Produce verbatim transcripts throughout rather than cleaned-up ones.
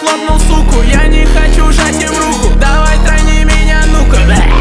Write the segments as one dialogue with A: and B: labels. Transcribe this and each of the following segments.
A: хлопнул суку. Я не хочу жать им руку. Давай тройни меня, ну-ка.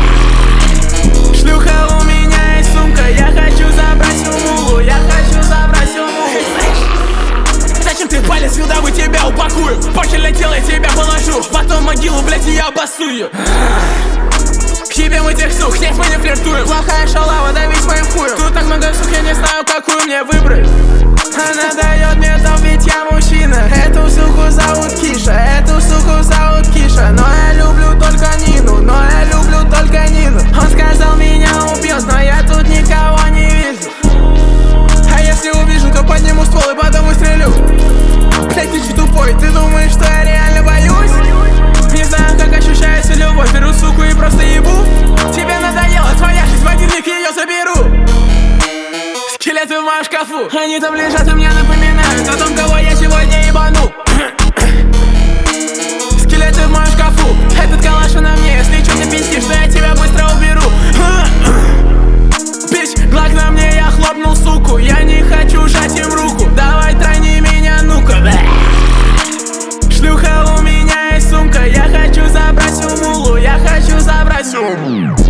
A: Шлюха, у меня есть сумка. Я хочу забрать всю мулу. Я хочу забрать всю мулу. Зачем ты палец сюда, мы тебя упакую. Похер летел, я тебя положу. Потом могилу, блядь, и я обоссую. К тебе мы тех сук, нет, мы не флиртуем. Плохая шалава, давить моим хуем. Тут так много сук, я не знаю, какую мне выбрать. Она дает мне там, ведь я мужчина. Эту суку зовут Киша, эту суку зовут Киша. Но я люблю только Нину, но я люблю только Нину. Он сказал, меня убьет, но я тут никого не вижу. А если увижу, то подниму ствол и потом выстрелю. Блять, ты че тупой, ты думаешь, что я реально боюсь? Не знаю, как ощущается любовь, беру суку и просто ебу. Тебе надоело, твоя жизнь, в один миг я ее заберу. Скелеты в моем шкафу, они там лежат и мне напоминают о том, кого я сегодня ебану. Скелеты в моем шкафу, этот калаш на мне. Если что, ты пиздишь, то я тебя быстро уберу. Бич, глак на мне, я хлопнул суку. Я не хочу жать им руку. Давай тройни меня, ну-ка. Шлюха, у меня есть сумка. Я хочу забрать всю мулу. Я хочу забрать всю мулу.